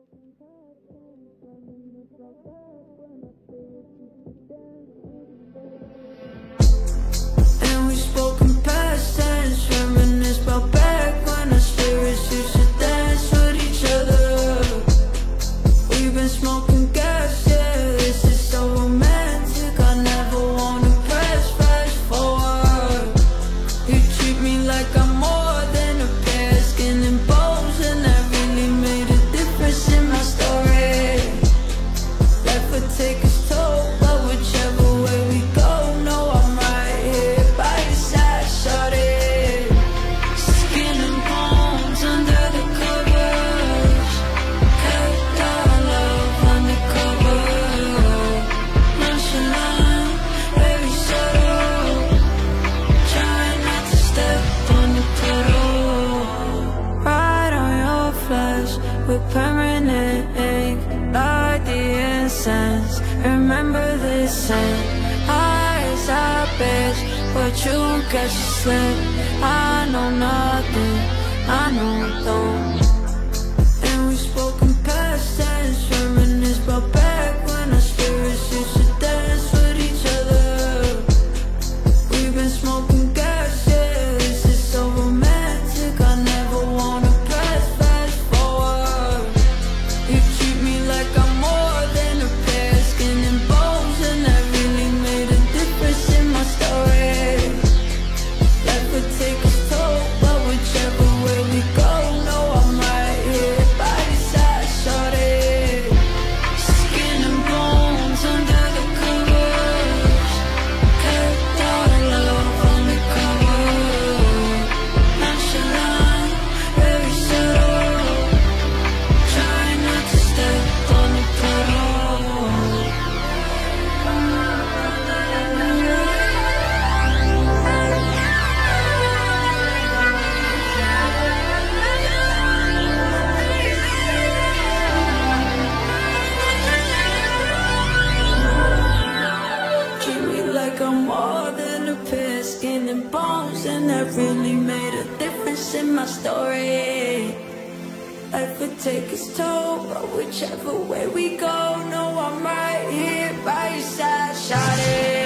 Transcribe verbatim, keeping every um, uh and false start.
And we spoke in past tense, reminisce about back when our spirits used to dance with each other. We've been smoking gas, yeah, this is so romantic. I never wanna press fast forward. You treat me like I'm more than a pair of skin and bones, and that really made a difference in my story. Life would take its toll, but whichever way we go, no, I'm right here by your side, shorty. Skin and bones under the covers, kept our love undercover. Nonchalant, very subtle, trying not to step on the pedal. Right on your flesh with permanent ink, like the incense. Remember this scent, eyes I bitch, but you won't catch a slip. I know nothing, I know I don't. And we spoke in past tense, reminisce about back when our spirits used to dance with each other. We've been smoking gas, yeah, this is so romantic. I never wanna press fast forward. You treat me like I'm more than a pair of skin and bones, and that really made a difference in my story. Life would take its toll, but whichever way we go, no, I'm right here by your side, shorty. Skin and bones under the covers, kept our love undercover. Nonchalant, very subtle, trying not to step on the pedal. Treat me like I'm more than a pair of skin and bones, and that really made a difference in my story. Life would take its toll, but whichever way we go, no, I'm right here by your side, shawty.